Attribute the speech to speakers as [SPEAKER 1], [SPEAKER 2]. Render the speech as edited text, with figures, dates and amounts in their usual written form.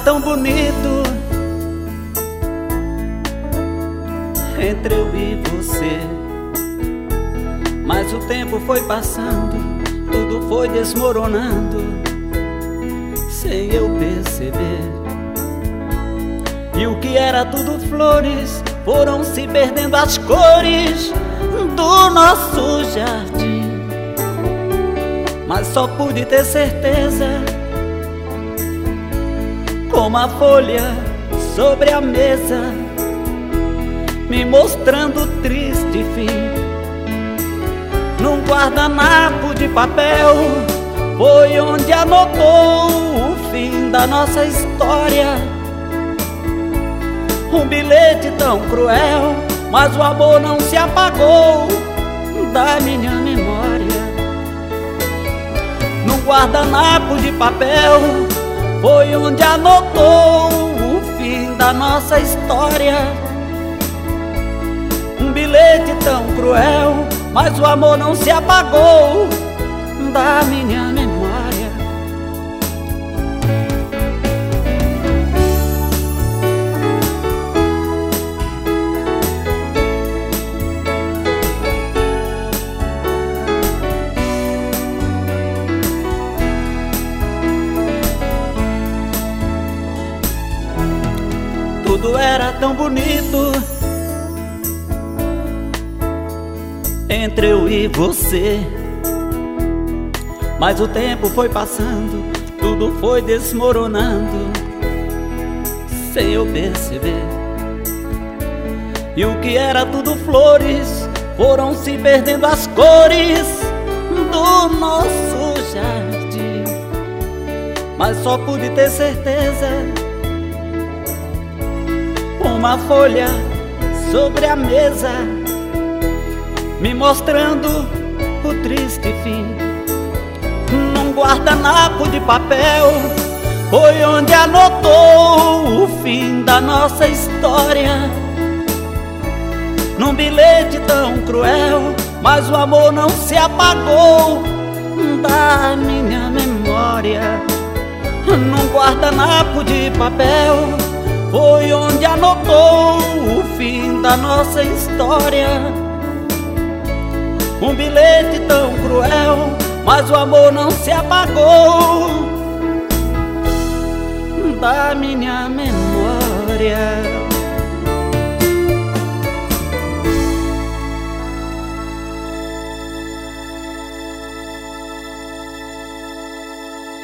[SPEAKER 1] tão bonito entre eu e você, mas o tempo foi passando, tudo foi desmoronando sem eu perceber. E o que era tudo flores, foram se perdendo as cores do nosso jardim. Mas só pude ter certeza, como a folha sobre a mesa, me mostrando o triste fim. Num guardanapo de papel foi onde anotou o fim da nossa história. Um bilhete tão cruel, mas o amor não se apagou da minha memória. Num guardanapo de papel foi onde anotou o fim da nossa história. Um bilhete tão cruel, mas o amor não se apagou da minha memória. Tudo era tão bonito entre eu e você, mas o tempo foi passando, tudo foi desmoronando sem eu perceber. E o que era tudo flores, foram se perdendo as cores do nosso jardim. Mas só pude ter certeza, uma folha sobre a mesa, me mostrando o triste fim. Num guardanapo de papel foi onde anotou o fim da nossa história. Num bilhete tão cruel, mas o amor não se apagou da minha memória. Num guardanapo de papel foi onde anotou o fim da nossa história. Um bilhete tão cruel, mas o amor não se apagou da minha memória.